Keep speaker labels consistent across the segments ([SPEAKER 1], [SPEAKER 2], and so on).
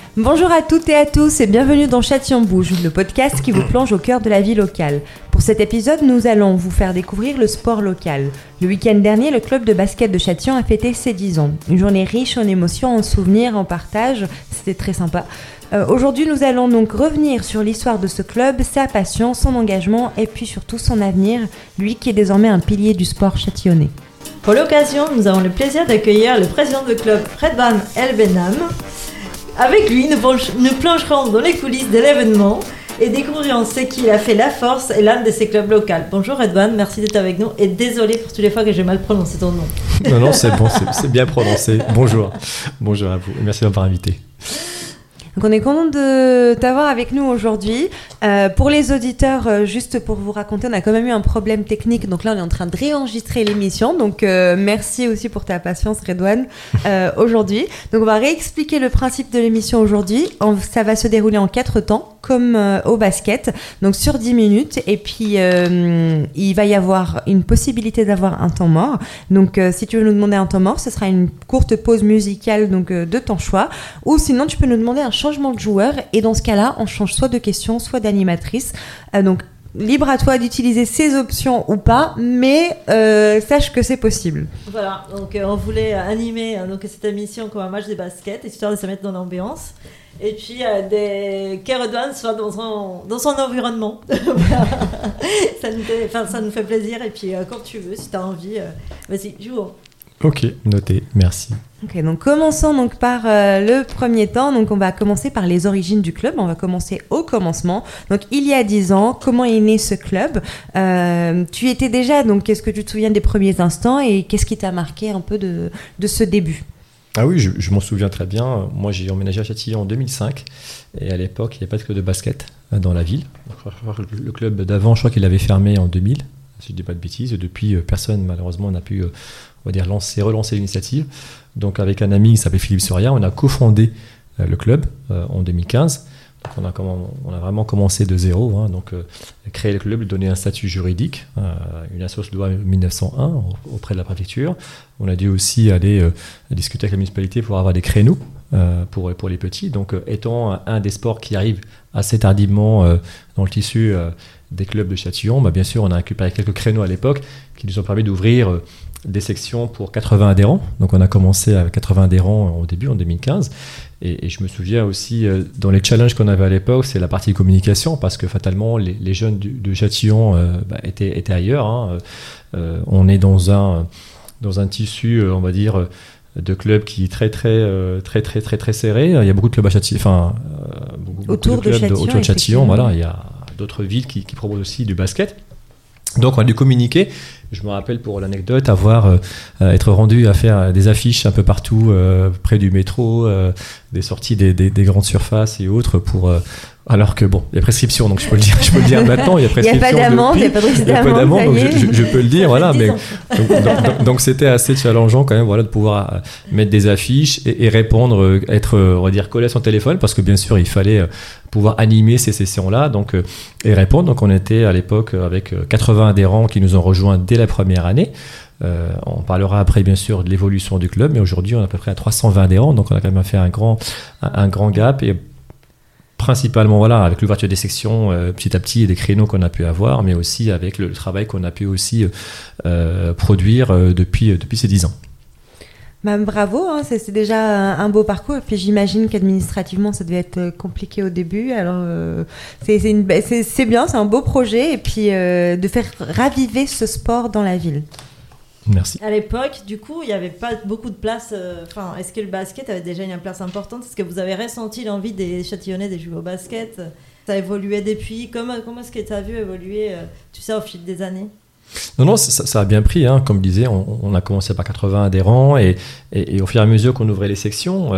[SPEAKER 1] Bonjour à toutes et à tous et bienvenue dans Châtillon Bouge, le podcast qui vous plonge au cœur de la vie locale. Pour cet épisode, nous allons vous faire découvrir le sport local. Le week-end dernier, le club de basket de Châtillon a fêté ses 10 ans. Une journée riche en émotions, en souvenirs, en partage, c'était très sympa. Aujourd'hui, nous allons donc revenir sur l'histoire de ce club, sa passion, son engagement et puis surtout son avenir, lui qui est désormais un pilier du sport châtillonnais.
[SPEAKER 2] Pour l'occasion, nous avons le plaisir d'accueillir le président du club, Redwan El Benam. Avec lui, nous plongerons dans les coulisses de l'événement et découvrirons ce qui a fait la force et l'âme de ces clubs locaux. Bonjour Redwan, merci d'être avec nous et désolé pour toutes les fois que j'ai mal prononcé ton nom.
[SPEAKER 3] Non, c'est bon, c'est bien prononcé. Bonjour à vous et merci de m'avoir invité.
[SPEAKER 1] Donc on est content de t'avoir avec nous aujourd'hui. Pour les auditeurs, juste pour vous raconter, on a quand même eu un problème technique. Donc là, on est en train de réenregistrer l'émission. Donc merci aussi pour ta patience, Redwan, aujourd'hui. Donc on va réexpliquer le principe de l'émission aujourd'hui. Ça va se dérouler en 4 temps, comme au basket. Donc sur 10 minutes. Et puis, il va y avoir une possibilité d'avoir un temps mort. Donc si tu veux nous demander un temps mort, ce sera une courte pause musicale donc, de ton choix. Ou sinon, tu peux nous demander un changement de joueur et dans ce cas-là, on change soit de question, soit d'animatrice. Donc, libre à toi d'utiliser ces options ou pas, mais sache que c'est possible.
[SPEAKER 2] Voilà, donc on voulait animer cette émission comme un match de basket, histoire de se mettre dans l'ambiance. Et puis, que Redwan soit dans son environnement. Ça nous fait plaisir. Et puis, quand tu veux, si tu as envie, vas-y, joue.
[SPEAKER 3] Ok, noté, merci.
[SPEAKER 1] Ok, donc commençons donc par le premier temps. Donc on va commencer par les origines du club. On va commencer au commencement. Donc il y a 10 ans, comment est né ce club ? Tu étais déjà, donc qu'est-ce que tu te souviens des premiers instants et qu'est-ce qui t'a marqué un peu de ce début ?
[SPEAKER 3] Ah oui, je m'en souviens très bien. Moi, j'ai emménagé à Châtillon en 2005 et à l'époque, il n'y avait pas de club de basket dans la ville. Le club d'avant, je crois qu'il avait fermé en 2000, si je ne dis pas de bêtises. Et depuis, personne, malheureusement, n'a pu relancer l'initiative. Donc, avec un ami qui s'appelle Philippe Soria, on a cofondé le club en 2015. Donc on a vraiment commencé de zéro, donc créer le club, lui donner un statut juridique, une association de loi 1901 auprès de la préfecture. On a dû aussi aller discuter avec la municipalité pour avoir des créneaux pour les petits. Donc étant un des sports qui arrive assez tardivement dans le tissu des clubs de Châtillon, bien sûr on a récupéré quelques créneaux à l'époque qui nous ont permis d'ouvrir des sections pour 80 adhérents. Donc on a commencé avec 80 adhérents au début, en 2015. Et je me souviens aussi, dans les challenges qu'on avait à l'époque, c'est la partie communication, parce que fatalement, les jeunes de Châtillon étaient ailleurs. On est dans un tissu, on va dire, de clubs qui est très serré. Il y a beaucoup de clubs à Châtillon,
[SPEAKER 1] autour de
[SPEAKER 3] Châtillon. Voilà, il y a d'autres villes qui proposent aussi du basket. Donc on a dû communiquer. Je me rappelle pour l'anecdote être rendu à faire des affiches un peu partout près du métro, des sorties des grandes surfaces et autres alors que bon, il y a prescription, donc je peux le dire maintenant, il y a prescription.
[SPEAKER 1] Il n'y a pas d'amende, il n'y a pas de risque d'amende,
[SPEAKER 3] donc je peux le dire, voilà, mais donc c'était assez challengeant quand même, voilà, de pouvoir mettre des affiches et répondre, on va dire, collé à son téléphone, parce que bien sûr il fallait pouvoir animer ces sessions-là, donc et répondre. Donc on était à l'époque avec 80 adhérents qui nous ont rejoints dès la première année. On parlera après bien sûr de l'évolution du club, mais aujourd'hui on est à peu près à 320 adhérents, donc on a quand même fait un grand gap, et principalement avec l'ouverture des sections petit à petit et des créneaux qu'on a pu avoir, mais aussi avec le travail qu'on a pu aussi produire depuis ces 10 ans.
[SPEAKER 1] Bravo, c'est déjà un beau parcours. Et puis j'imagine qu'administrativement ça devait être compliqué au début. Alors c'est bien, c'est un beau projet, et puis de faire raviver ce sport dans la ville.
[SPEAKER 3] Merci.
[SPEAKER 2] À l'époque, du coup, il n'y avait pas beaucoup de place. Est-ce que le basket avait déjà une place importante ? Est-ce que vous avez ressenti l'envie des Châtillonnais de jouer au basket ? Ça a évolué depuis. Comment est-ce que tu as vu évoluer, au fil des années ?
[SPEAKER 3] Non, ça a bien pris. Comme je disais, on a commencé par 80 adhérents et au fur et à mesure qu'on ouvrait les sections,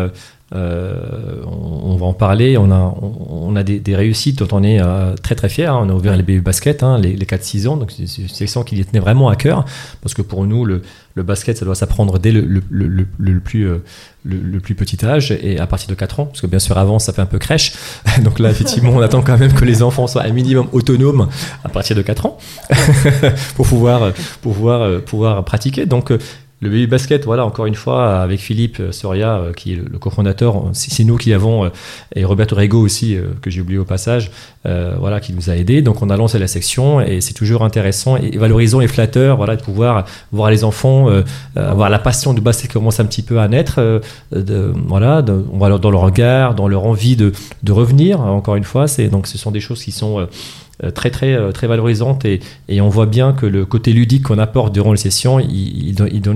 [SPEAKER 3] on va en parler. On a des réussites dont on est très très fiers. On a ouvert les BU basket, les 4-6 ans, donc c'est une section qui tenait vraiment à cœur, parce que pour nous le basket ça doit s'apprendre dès le plus petit âge, et à partir de 4 ans, parce que bien sûr avant ça fait un peu crèche, donc là effectivement on attend quand même que les enfants soient un minimum autonomes à partir de 4 ans pour pouvoir pratiquer. Donc Le baby basket, voilà, encore une fois, avec Philippe Soria, qui est le cofondateur, c'est nous qui avons, et Roberto Rego aussi, que j'ai oublié au passage, voilà, qui nous a aidés. Donc on a lancé la section et c'est toujours intéressant et valorisant et flatteur, voilà, de pouvoir voir les enfants, avoir la passion du basket qui commence un petit peu à naître, voilà, on va dans leur regard, dans leur envie de revenir. Encore une fois, donc ce sont des choses qui sont très valorisante et on voit bien que le côté ludique qu'on apporte durant les sessions il donne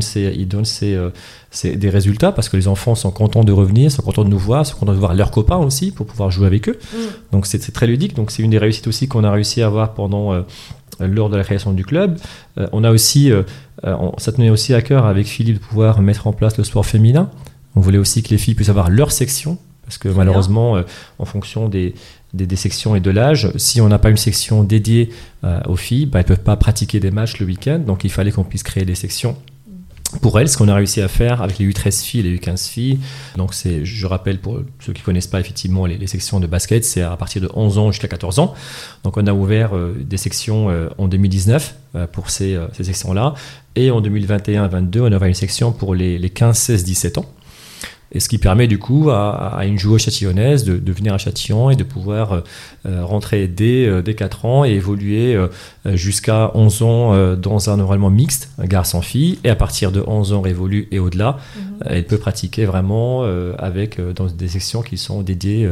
[SPEAKER 3] des résultats parce que les enfants sont contents de revenir, sont contents de nous voir, sont contents de voir leurs copains aussi pour pouvoir jouer avec eux. Donc c'est très ludique, donc c'est une des réussites aussi qu'on a réussi à avoir lors de la création du club. On a aussi ça tenait aussi à cœur avec Philippe de pouvoir mettre en place le sport féminin. On voulait aussi que les filles puissent avoir leur section parce que malheureusement en fonction des sections et de l'âge, si on n'a pas une section dédiée aux filles, elles ne peuvent pas pratiquer des matchs le week-end, donc il fallait qu'on puisse créer des sections pour elles, ce qu'on a réussi à faire avec les U13 filles et les U15 filles. Donc je rappelle pour ceux qui ne connaissent pas effectivement les sections de basket, c'est à partir de 11 ans jusqu'à 14 ans. Donc on a ouvert des sections en 2019 pour ces sections-là, et en 2021-22, on aura une section pour les 15, 16, 17 ans. Et ce qui permet du coup à une joueuse châtillonnaise de venir à Châtillon et de pouvoir rentrer dès 4 ans et évoluer jusqu'à 11 ans dans un environnement mixte, garçon-fille. Et à partir de 11 ans révolus et au-delà, elle peut pratiquer vraiment dans des sections qui sont dédiées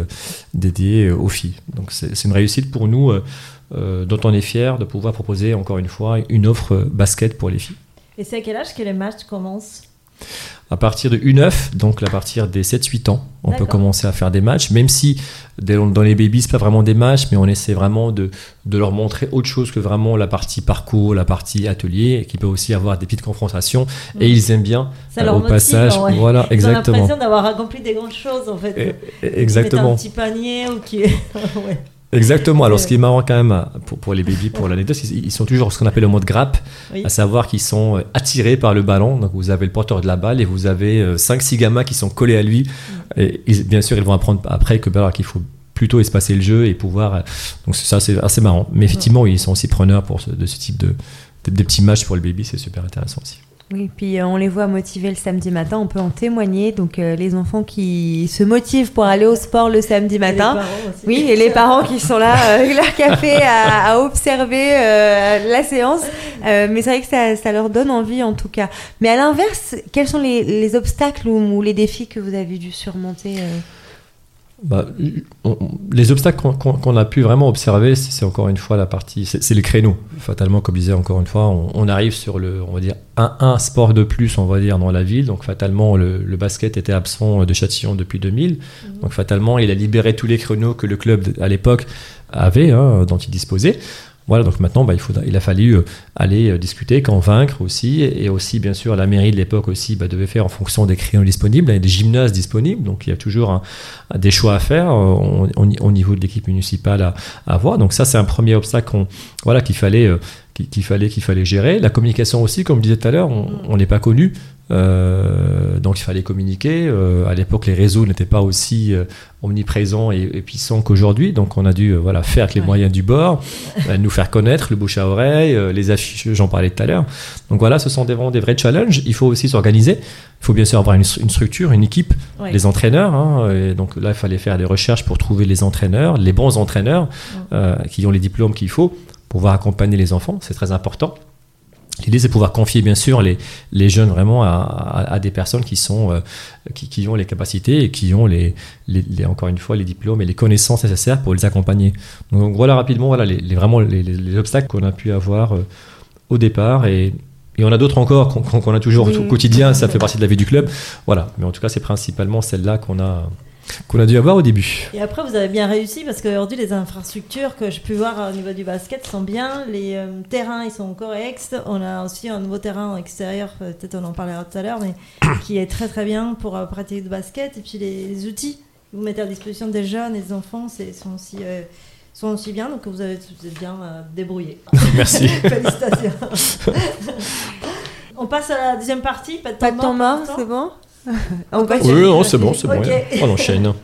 [SPEAKER 3] aux filles. Donc c'est une réussite pour nous dont on est fiers de pouvoir proposer encore une fois une offre basket pour les filles.
[SPEAKER 2] Et c'est à quel âge que les matchs commencent ?
[SPEAKER 3] À partir de U9, donc à partir des 7-8 ans, on peut commencer à faire des matchs, même si dans les babies, ce n'est pas vraiment des matchs, mais on essaie vraiment de leur montrer autre chose que vraiment la partie parcours, la partie atelier, et qui peut aussi avoir des petites confrontations, et ils aiment bien
[SPEAKER 2] ça
[SPEAKER 3] au passage.
[SPEAKER 2] Ouais.
[SPEAKER 3] Voilà, exactement.
[SPEAKER 2] Ils ont l'impression d'avoir accompli des grandes choses, en fait.
[SPEAKER 3] Exactement.
[SPEAKER 2] Un petit panier ou qui... ouais.
[SPEAKER 3] Exactement. Alors, ce qui est marrant quand même pour les bébés, pour l'anecdote, ils sont toujours ce qu'on appelle le mode grappe, à savoir qu'ils sont attirés par le ballon. Donc, vous avez le porteur de la balle et vous avez 5-6 gamins qui sont collés à lui. Et bien sûr, ils vont apprendre après qu'il faut plutôt espacer le jeu et pouvoir. Donc, ça, c'est assez marrant. Mais effectivement, ils sont aussi preneurs de ce type des petits matchs pour le bébé. C'est super intéressant aussi.
[SPEAKER 1] Oui, puis on les voit motivés le samedi matin, on peut en témoigner. Donc les enfants qui se motivent pour aller au sport le samedi matin. Oui, et les parents qui sont là, leur café à observer la séance. Mais c'est vrai que ça leur donne envie en tout cas. Mais à l'inverse, quels sont les obstacles ou les défis que vous avez dû surmonter
[SPEAKER 3] les obstacles qu'on a pu vraiment observer, c'est encore une fois la partie, c'est les créneaux. Fatalement, comme je disais encore une fois, on arrive sur on va dire un sport de plus, on va dire, dans la ville. Donc fatalement, le basket était absent de Châtillon depuis 2000. Donc fatalement, il a libéré tous les créneaux que le club à l'époque avait, dont il disposait. Voilà, donc maintenant, il a fallu aller discuter, convaincre aussi, et aussi, bien sûr, la mairie de l'époque aussi devait faire en fonction des créneaux disponibles, et des gymnases disponibles, donc il y a toujours des choix à faire au niveau de l'équipe municipale à avoir. Donc ça, c'est un premier obstacle qu'il fallait gérer. La communication aussi, comme je disais tout à l'heure, on n'est pas connu. Donc il fallait communiquer. À l'époque, les réseaux n'étaient pas aussi omniprésents et puissants qu'aujourd'hui. Donc on a dû faire avec les moyens du bord, nous faire connaître, le bouche à oreille, les affiches, j'en parlais tout à l'heure. Donc voilà, ce sont vraiment des vrais challenges. Il faut aussi s'organiser. Il faut bien sûr avoir une structure, une équipe, les entraîneurs. Et donc là, il fallait faire des recherches pour trouver les entraîneurs, les bons entraîneurs qui ont les diplômes qu'il faut pour pouvoir accompagner les enfants. C'est très important. L'idée, c'est de pouvoir confier, bien sûr, les jeunes vraiment à des personnes qui ont les capacités et qui ont encore une fois les diplômes et les connaissances nécessaires pour les accompagner. Donc voilà rapidement les obstacles qu'on a pu avoir au départ, et on a d'autres encore qu'on a toujours au quotidien. Ça fait partie de la vie du club. Voilà. Mais en tout cas, c'est principalement celle-là qu'on a dû avoir au début.
[SPEAKER 2] Et après, vous avez bien réussi parce qu'aujourd'hui, les infrastructures que je peux voir au niveau du basket sont bien. Les terrains, ils sont corrects. On a aussi un nouveau terrain extérieur, peut-être on en parlera tout à l'heure, mais qui est très très bien pour pratiquer du basket. Et puis les outils que vous mettez à disposition des jeunes et des enfants sont aussi bien. Donc vous êtes bien débrouillés.
[SPEAKER 3] Merci.
[SPEAKER 2] Félicitations. On passe à la deuxième partie. Pas de temps mort,
[SPEAKER 1] c'est bon?
[SPEAKER 3] Oui, non, c'est bon. Okay. On enchaîne.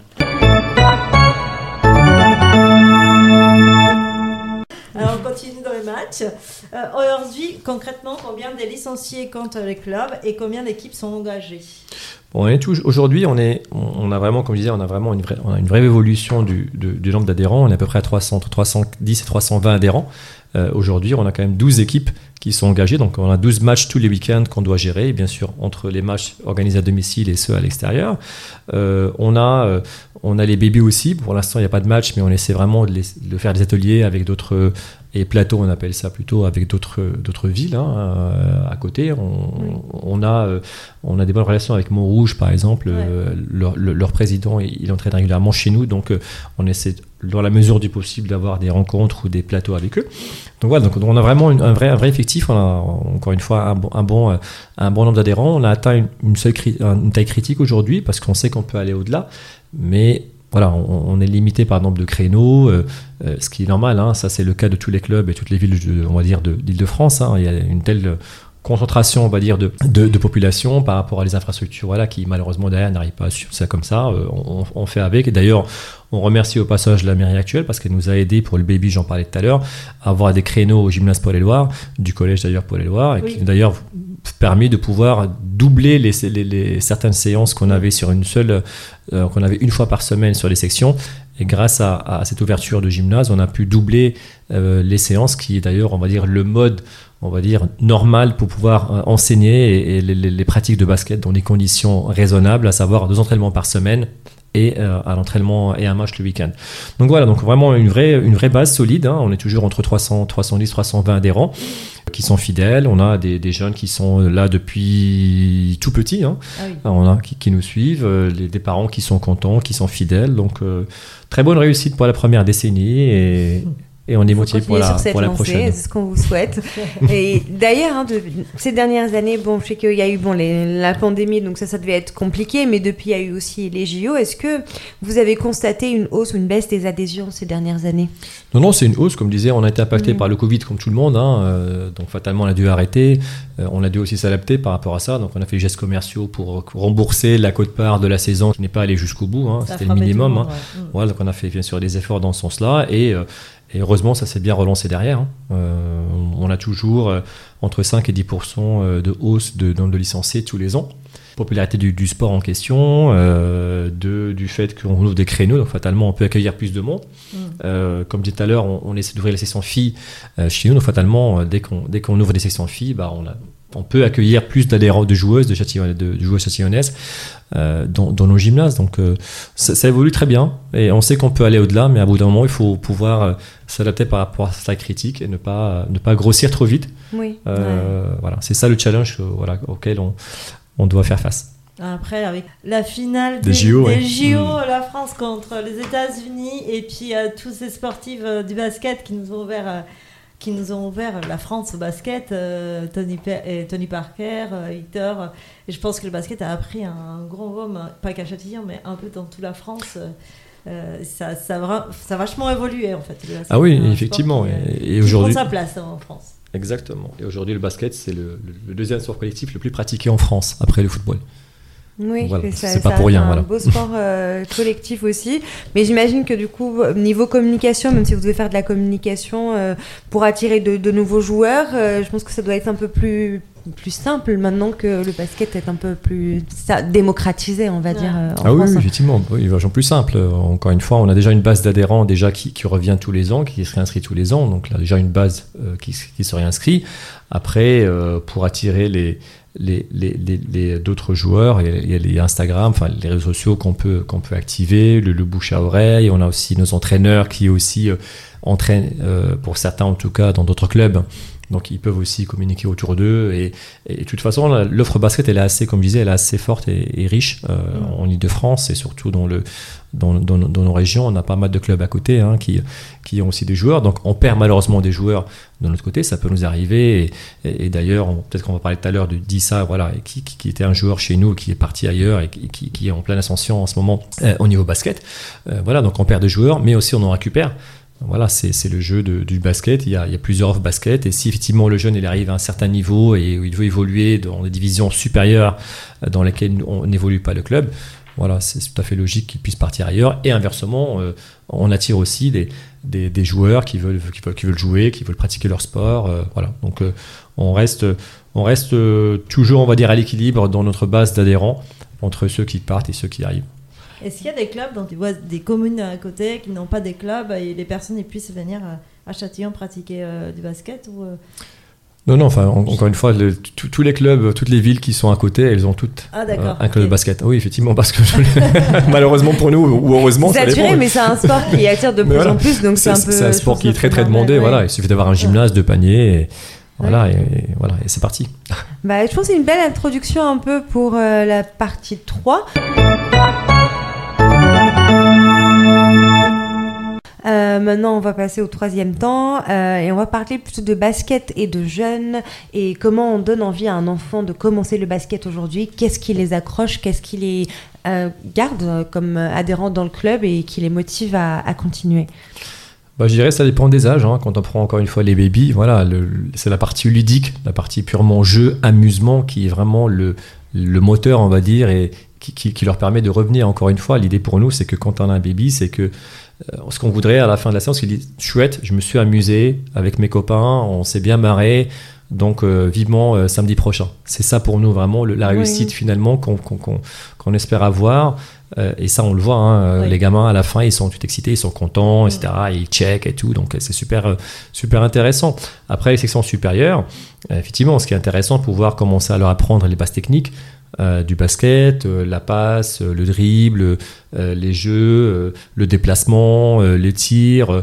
[SPEAKER 2] Alors on continue dans les matchs. Aujourd'hui, concrètement, combien de licenciés comptent le club et combien d'équipes sont engagées?
[SPEAKER 3] Bon, aujourd'hui, on a vraiment, comme je disais, on a une vraie évolution du nombre d'adhérents. On est à peu près à 310 et 320 adhérents. Aujourd'hui, on a quand même 12 équipes qui sont engagées. Donc, on a 12 matchs tous les week-ends qu'on doit gérer, bien sûr, entre les matchs organisés à domicile et ceux à l'extérieur. On a les bébés aussi. Pour l'instant, il n'y a pas de match, mais on essaie vraiment de faire des ateliers avec d'autres... Et plateau, on appelle ça plutôt, avec d'autres villes à côté. On a des bonnes relations avec Montrouge, par exemple. Leur président, il entraîne régulièrement chez nous. Donc, on essaie, dans la mesure du possible, d'avoir des rencontres ou des plateaux avec eux. Donc, voilà, donc on a vraiment un vrai effectif. On a, encore une fois, un bon nombre d'adhérents. On a atteint une taille critique aujourd'hui parce qu'on sait qu'on peut aller au-delà. Mais... voilà, on est limité par nombre de créneaux, ce qui est normal, ça c'est le cas de tous les clubs et toutes les villes, on va dire, d'Île-de-France. Il y a une telle concentration, on va dire, de population par rapport à les infrastructures, qui malheureusement derrière n'arrivent pas à suivre ça comme ça. On fait avec. Et d'ailleurs, on remercie au passage la mairie actuelle parce qu'elle nous a aidé pour le baby, j'en parlais tout à l'heure, à avoir des créneaux au gymnase Paul-et-Loire, du collège d'ailleurs Paul-et-Loire, et qui d'ailleurs permis de pouvoir doubler certaines séances qu'on avait sur qu'on avait une fois par semaine sur les sections. Et grâce à cette ouverture de gymnase, on a pu doubler les séances, qui est d'ailleurs, on va dire, le mode, on va dire, normal pour pouvoir enseigner et les pratiques de basket dans des conditions raisonnables, à savoir 2 entraînements par semaine et à l'entraînement et un match le week-end. Donc voilà, donc vraiment une vraie base solide. On est toujours entre 310, 320 adhérents qui sont fidèles. On a des jeunes qui sont là depuis tout petit. On a qui nous suivent, des parents qui sont contents, qui sont fidèles. Donc très bonne réussite pour la première décennie et on est motivé pour la prochaine.
[SPEAKER 1] C'est ce qu'on vous souhaite. Et d'ailleurs, ces dernières années, je sais qu'il y a eu la pandémie, donc ça devait être compliqué, mais depuis, il y a eu aussi les JO. Est-ce que vous avez constaté une hausse ou une baisse des adhésions ces dernières années?
[SPEAKER 3] Non, c'est une hausse. Comme je disais, on a été impacté par le Covid comme tout le monde. Donc fatalement, on a dû arrêter. On a dû aussi s'adapter par rapport à ça. Donc on a fait les gestes commerciaux pour rembourser la quote-part de la saison qui n'est pas allée jusqu'au bout. C'était le minimum. Voilà, donc on a fait bien sûr des efforts dans ce sens-là. Et heureusement, ça s'est bien relancé derrière. On a toujours entre 5 et 10% de hausse de nombre de licenciés tous les ans. Popularité du sport en question, du fait qu'on ouvre des créneaux, donc fatalement on peut accueillir plus de monde. Comme dit tout à l'heure, on essaie d'ouvrir les sections filles chez nous, donc fatalement dès qu'on ouvre des sections filles, on peut accueillir plus d'adhérents, de joueuses, de joueuses châtillonnaises dans nos gymnases. Donc ça évolue très bien et on sait qu'on peut aller au-delà, mais à bout d'un moment il faut pouvoir s'adapter par rapport à sa critique et ne pas grossir trop vite. Voilà, c'est ça le challenge auquel on doit faire face.
[SPEAKER 2] Après, avec la finale
[SPEAKER 3] des JO,
[SPEAKER 2] la France contre les États-Unis et puis tous ces sportifs du basket qui nous ont ouvert la France au basket, Tony Parker, Victor. Et je pense que le basket a appris un gros rôle, pas qu'à Châtillon, mais un peu dans toute la France. Ça a vachement évolué en fait.
[SPEAKER 3] Ah oui, effectivement. Et aujourd'hui,
[SPEAKER 2] prend sa place en France.
[SPEAKER 3] Exactement. Et aujourd'hui, le basket, c'est le deuxième sport collectif le plus pratiqué en France, après le football.
[SPEAKER 1] Oui,
[SPEAKER 3] voilà. C'est pas pour rien.
[SPEAKER 1] C'est un beau sport collectif aussi. Mais j'imagine que du coup, niveau communication, même si vous devez faire de la communication pour attirer de nouveaux joueurs, je pense que ça doit être un peu plus simple maintenant que le basket est un peu plus démocratisé, on va dire. En France.
[SPEAKER 3] Oui, effectivement, vachement plus simple. Encore une fois, on a déjà une base d'adhérents qui revient tous les ans, qui se réinscrit tous les ans. Donc là, déjà une base qui se réinscrit. Après, pour attirer les d'autres joueurs, il y a les Instagram, enfin les réseaux sociaux qu'on peut activer, le bouche à oreille. On a aussi nos entraîneurs qui aussi entraînent, pour certains en tout cas, dans d'autres clubs. Donc ils peuvent aussi communiquer autour d'eux et de toute façon l'offre basket elle est assez, comme je disais, elle est assez forte et riche en Île-de-France et surtout dans nos régions. On a pas mal de clubs à côté qui ont aussi des joueurs, donc on perd malheureusement des joueurs de notre côté, ça peut nous arriver et d'ailleurs peut-être qu'on va parler tout à l'heure de Dissa, voilà, qui était un joueur chez nous qui est parti ailleurs et qui est en pleine ascension en ce moment au niveau basket. Voilà, donc on perd des joueurs mais aussi on en récupère. Voilà, c'est le jeu du basket. Il y a plusieurs offres basket et si effectivement le jeune il arrive à un certain niveau et il veut évoluer dans des divisions supérieures dans lesquelles on n'évolue pas le club, voilà, c'est tout à fait logique qu'il puisse partir ailleurs. Et inversement, on attire aussi des joueurs qui veulent jouer, qui veulent pratiquer leur sport. Voilà. Donc on reste toujours, on va dire, à l'équilibre dans notre base d'adhérents entre ceux qui partent et ceux qui arrivent.
[SPEAKER 2] Est-ce qu'il y a des clubs dont tu vois des communes à côté qui n'ont pas des clubs et les personnes puissent venir à Châtillon pratiquer du basket ou
[SPEAKER 3] Non, enfin, encore une fois, tous les clubs, toutes les villes qui sont à côté, elles ont toutes un club de basket. Oui, effectivement, parce que malheureusement pour nous, ou heureusement,
[SPEAKER 1] ça dépend. Mais c'est un sport qui attire de plus en plus, donc c'est un peu.
[SPEAKER 3] C'est un sport qui est très très demandé. Ouais. Voilà, il suffit d'avoir un gymnase, de paniers. Voilà, et c'est parti.
[SPEAKER 1] Bah, je pense que c'est une belle introduction un peu pour la partie 3. Maintenant, on va passer au 3e temps et on va parler plutôt de basket et de jeunes et comment on donne envie à un enfant de commencer le basket aujourd'hui. Qu'est-ce qui les accroche, qu'est-ce qui les garde comme adhérents dans le club et qui les motive à continuer.
[SPEAKER 3] Bah, je dirais que ça dépend des âges. Quand on prend encore une fois les babies, voilà, c'est la partie ludique, la partie purement jeu, amusement qui est vraiment le moteur, on va dire, et qui leur permet de revenir. Encore une fois, l'idée pour nous, c'est que quand on a un baby, c'est que ce qu'on voudrait à la fin de la séance, qu'il dit chouette, je me suis amusé avec mes copains, on s'est bien marré, donc vivement samedi prochain. C'est ça pour nous vraiment la réussite finalement qu'on espère avoir. Et ça on le voit, les gamins à la fin ils sont tout excités, ils sont contents, etc. Et ils checkent et tout, donc c'est super intéressant. Après les sections supérieures, effectivement ce qui est intéressant, pouvoir commencer à leur apprendre les bases techniques du basket, la passe, le dribble, les jeux, le déplacement, les tirs,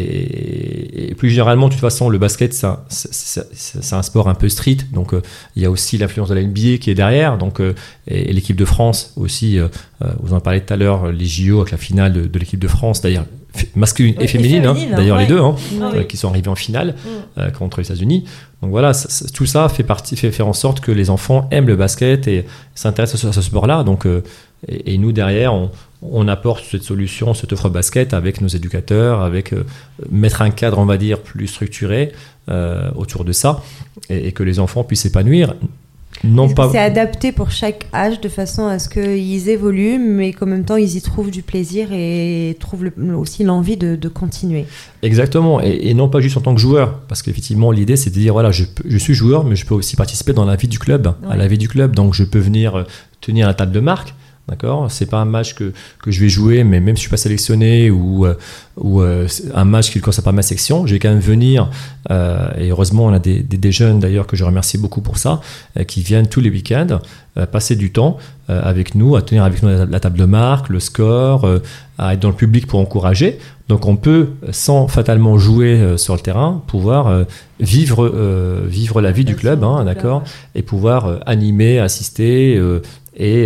[SPEAKER 3] et plus généralement, de toute façon, le basket, c'est un sport un peu street, donc il y a aussi l'influence de la NBA qui est derrière, donc, et l'équipe de France aussi, vous en parlez tout à l'heure, les JO avec la finale de l'équipe de France, d'ailleurs, masculine et féminine, d'ailleurs les deux, qui sont arrivés en finale contre les États-Unis. Donc voilà, tout ça fait en sorte que les enfants aiment le basket et s'intéressent à ce sport-là. Donc, et nous derrière, on apporte cette solution, cette offre basket avec nos éducateurs, avec mettre un cadre, on va dire, plus structuré autour de ça, et que les enfants puissent s'épanouir.
[SPEAKER 1] C'est adapté pour chaque âge de façon à ce qu'ils évoluent, mais qu'en même temps ils y trouvent du plaisir et trouvent aussi l'envie de continuer.
[SPEAKER 3] Exactement, et non pas juste en tant que joueur, parce qu'effectivement l'idée c'est de dire voilà, je suis joueur, mais je peux aussi participer dans la vie du club, à la vie du club, donc je peux venir tenir la table de marque. D'accord, c'est pas un match que je vais jouer, mais même si je suis pas sélectionné ou un match qui ne concerne pas ma section, je vais quand même venir. Et heureusement, on a des jeunes d'ailleurs que je remercie beaucoup pour ça, qui viennent tous les week-ends passer du temps avec nous, à tenir avec nous la table de marque, le score, à être dans le public pour encourager. Donc on peut, sans fatalement jouer sur le terrain, pouvoir vivre la vie du club, d'accord, et pouvoir animer, assister. Et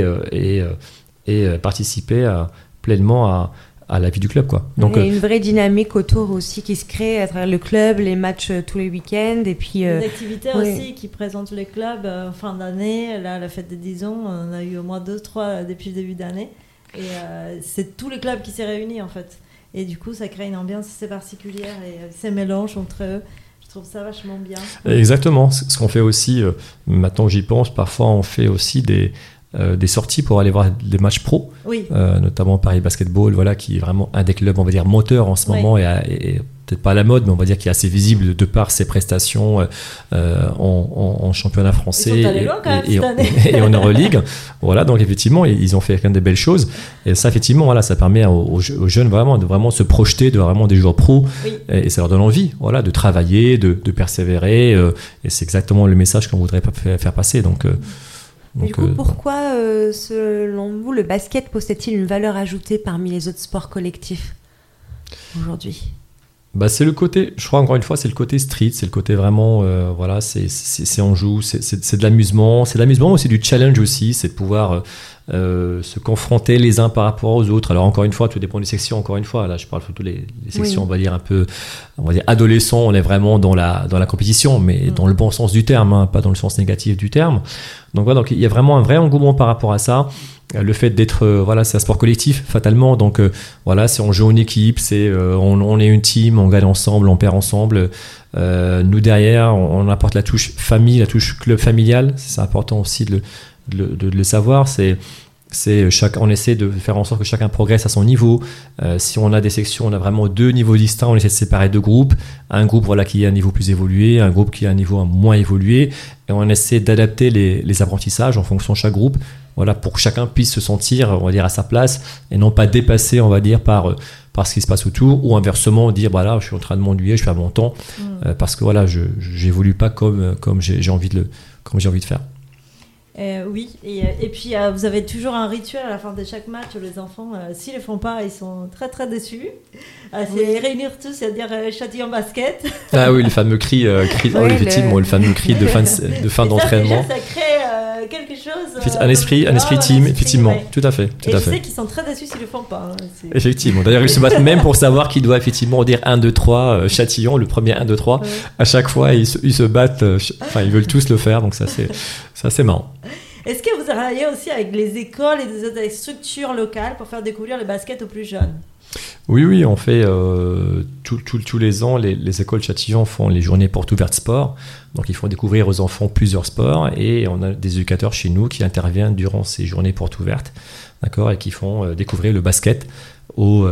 [SPEAKER 3] participer pleinement à la vie du club, quoi.
[SPEAKER 1] Donc, il y a une vraie dynamique autour aussi qui se crée à travers le club, les matchs tous les week-ends et puis
[SPEAKER 2] des activités aussi qui présentent les clubs en fin d'année. Là, la fête des 10 ans, on a eu au moins 2-3 depuis le début d'année et c'est tous les clubs qui s'est réunis en fait. Et du coup, ça crée une ambiance assez particulière et ces mélanges entre eux. Je trouve ça vachement bien.
[SPEAKER 3] Exactement. Ce qu'on fait aussi, maintenant que j'y pense, parfois on fait aussi des sorties pour aller voir des matchs pro, notamment Paris Basketball, voilà, qui est vraiment un des clubs, on va dire, moteurs en ce moment, et peut-être pas à la mode, mais on va dire qui est assez visible de par ses prestations en championnat français.
[SPEAKER 2] Ils sont allés loin quand même cette année.
[SPEAKER 3] Et en Euroleague. Voilà, donc effectivement, ils ont fait quand même des belles choses. Et ça, effectivement, voilà, ça permet aux jeunes vraiment de vraiment se projeter, de vraiment des joueurs pros. Et ça leur donne envie, voilà, de travailler, de persévérer. Et c'est exactement le message qu'on voudrait faire passer. Donc,
[SPEAKER 1] du coup, pourquoi, selon vous, le basket possède-t-il une valeur ajoutée parmi les autres sports collectifs aujourd'hui ?
[SPEAKER 3] C'est le côté, je crois encore une fois, c'est le côté street, c'est le côté vraiment, voilà, c'est on joue, c'est de l'amusement, mais c'est du challenge aussi, c'est de pouvoir se confronter les uns par rapport aux autres. Alors encore une fois, tout dépend des sections, encore une fois, là je parle surtout les sections, on va dire un peu, on va dire adolescents, on est vraiment dans la compétition, mais dans le bon sens du terme, pas dans le sens négatif du terme. Donc voilà, donc il y a vraiment un vrai engouement par rapport à ça. Le fait d'être, voilà, c'est un sport collectif fatalement, donc voilà, c'est on joue en équipe, c'est on est une team, on gagne ensemble, on perd ensemble. Nous derrière, on apporte la touche famille, la touche club familial. C'est important aussi de le savoir. C'est On essaie de faire en sorte que chacun progresse à son niveau. Si on a des sections, on a vraiment 2 niveaux distincts, on essaie de séparer 2 groupes. Un groupe qui est à un niveau plus évolué, un groupe qui est à un niveau moins évolué. Et on essaie d'adapter les apprentissages en fonction de chaque groupe, pour que chacun puisse se sentir, on va dire, à sa place et non pas dépassé, on va dire, par ce qui se passe autour, ou inversement dire je suis en train de m'ennuyer, je fais à mon temps, parce que je n'évolue pas comme j'ai envie de faire.
[SPEAKER 2] Oui, et puis vous avez toujours un rituel à la fin de chaque match où les enfants, s'ils ne le font pas, ils sont très très déçus. C'est réunir tous, c'est-à-dire Châtillon Basket.
[SPEAKER 3] Ah oui, le fameux cri, effectivement, le fameux cri de fin d'entraînement.
[SPEAKER 2] Ça crée quelque chose.
[SPEAKER 3] Un esprit team, effectivement, ouais. Tout à fait.
[SPEAKER 2] Je sais qu'ils sont très déçus s'ils ne le font pas.
[SPEAKER 3] Effectivement, d'ailleurs ils se battent même pour savoir qui doit effectivement dire 1, 2, 3, Châtillon, le premier 1, 2, 3. Ouais. À chaque fois, ils se battent, ils veulent tous le faire, donc ça c'est marrant.
[SPEAKER 2] Est-ce que vous travaillez aussi avec les écoles et des autres structures locales pour faire découvrir le basket aux plus jeunes ?
[SPEAKER 3] Oui, on fait tous les ans, les écoles Châtillon font les journées portes ouvertes sport. Donc ils font découvrir aux enfants plusieurs sports et on a des éducateurs chez nous qui interviennent durant ces journées portes ouvertes, d'accord, et qui font découvrir le basket aux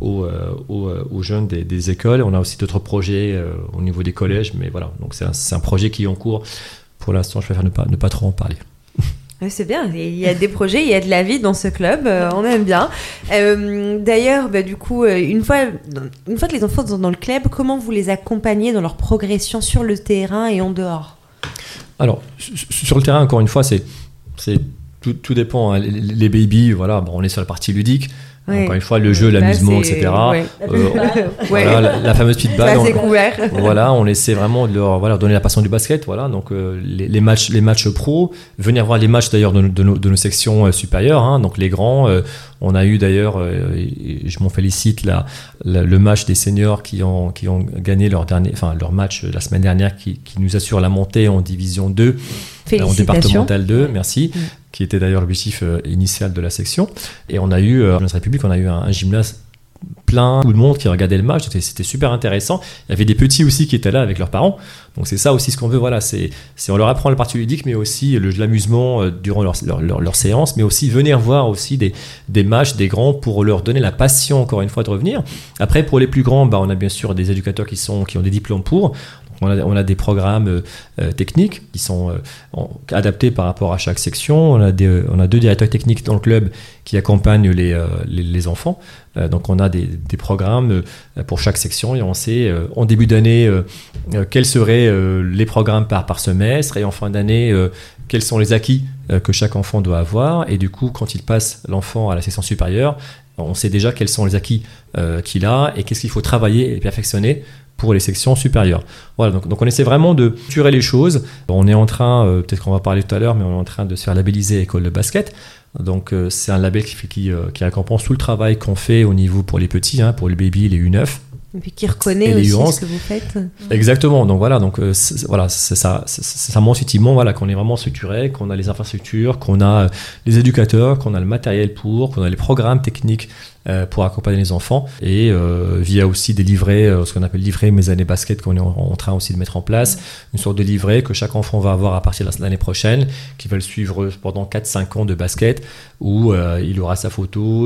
[SPEAKER 3] jeunes des écoles. On a aussi d'autres projets au niveau des collèges, mais voilà, donc c'est un projet qui est en cours. Pour l'instant, je préfère ne pas trop en parler.
[SPEAKER 1] C'est bien, il y a des projets, il y a de la vie dans ce club, on aime bien. D'ailleurs, du coup, une fois que les enfants sont dans le club, comment vous les accompagnez dans leur progression sur le terrain et en dehors ?
[SPEAKER 3] Alors, sur le terrain, encore une fois, tout dépend. Hein. Les babies, on est sur la partie ludique. Oui. Encore une fois, le jeu, l'amusement, etc. Ouais. La fameuse petite balle.
[SPEAKER 1] C'est couvert.
[SPEAKER 3] On essaie vraiment de leur donner la passion du basket. Donc les matchs pro, venir voir les matchs d'ailleurs de nos sections supérieures. Hein, donc les grands, on a eu d'ailleurs, et je m'en félicite, le match des seniors qui ont gagné leur match la semaine dernière, qui nous assure la montée en division 2, en départemental 2. Merci. Qui était d'ailleurs l'objectif initial de la section. Et on a eu, à notre République, un gymnase plein, tout le monde qui regardait le match, c'était super intéressant. Il y avait des petits aussi qui étaient là avec leurs parents. Donc c'est ça aussi ce qu'on veut, c'est on leur apprend la partie ludique, mais aussi l'amusement durant leur séance, mais aussi venir voir aussi des matchs, des grands, pour leur donner la passion, encore une fois, de revenir. Après, pour les plus grands, on a bien sûr des éducateurs qui ont des diplômes pour. On a des programmes techniques qui sont adaptés par rapport à chaque section. On a 2 directeurs techniques dans le club qui accompagnent les enfants. Donc on a des programmes pour chaque section et on sait en début d'année quels seraient les programmes par semestre, et en fin d'année quels sont les acquis que chaque enfant doit avoir. Et du coup, quand il passe l'enfant à la section supérieure, on sait déjà quels sont les acquis qu'il a et qu'est-ce qu'il faut travailler et perfectionner pour les sections supérieures. Donc on essaie vraiment de structurer les choses. On est en train, peut-être qu'on va parler tout à l'heure, mais on est en train de se faire labelliser école de basket. Donc c'est un label qui récompense tout le travail qu'on fait au niveau pour les petits, pour les baby, les U9.
[SPEAKER 1] Et puis qui reconnaît aussi ce que vous faites.
[SPEAKER 3] Exactement. Donc c'est ça montre effectivement qu'on est vraiment structuré, qu'on a les infrastructures, qu'on a les éducateurs, qu'on a le matériel qu'on a les programmes techniques pour accompagner les enfants, et via aussi des livrets, ce qu'on appelle livrets mes années basket, qu'on est en train aussi de mettre en place, une sorte de livret que chaque enfant va avoir à partir de l'année prochaine, qui va le suivre pendant 4-5 ans de basket, où il aura sa photo,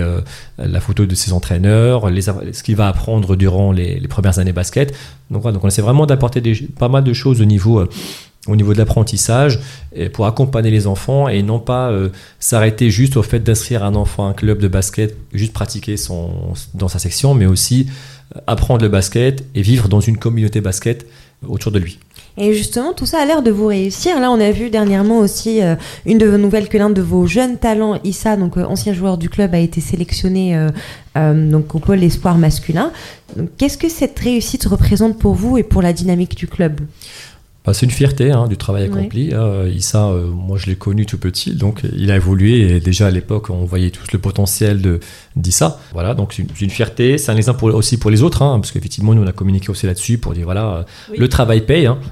[SPEAKER 3] la photo de ses entraîneurs, ce qu'il va apprendre durant les premières années basket. Donc on essaie vraiment d'apporter pas mal de choses au niveau de l'apprentissage, pour accompagner les enfants et non pas s'arrêter juste au fait d'inscrire un enfant à un club de basket, juste pratiquer dans sa section, mais aussi apprendre le basket et vivre dans une communauté basket autour de lui.
[SPEAKER 1] Et justement, tout ça a l'air de vous réussir. Là, on a vu dernièrement aussi une de vos nouvelles que l'un de vos jeunes talents, Issa, donc ancien joueur du club, a été sélectionné donc au pôle espoir masculin. Donc, qu'est-ce que cette réussite représente pour vous et pour la dynamique du club ?
[SPEAKER 3] C'est une fierté du travail accompli. Oui. Issa, moi je l'ai connu tout petit, donc il a évolué, et déjà à l'époque on voyait tous le potentiel d'Issa. Donc c'est une fierté, c'est un exemple aussi pour les autres, parce qu'effectivement nous on a communiqué aussi là-dessus pour dire le travail paye.
[SPEAKER 2] On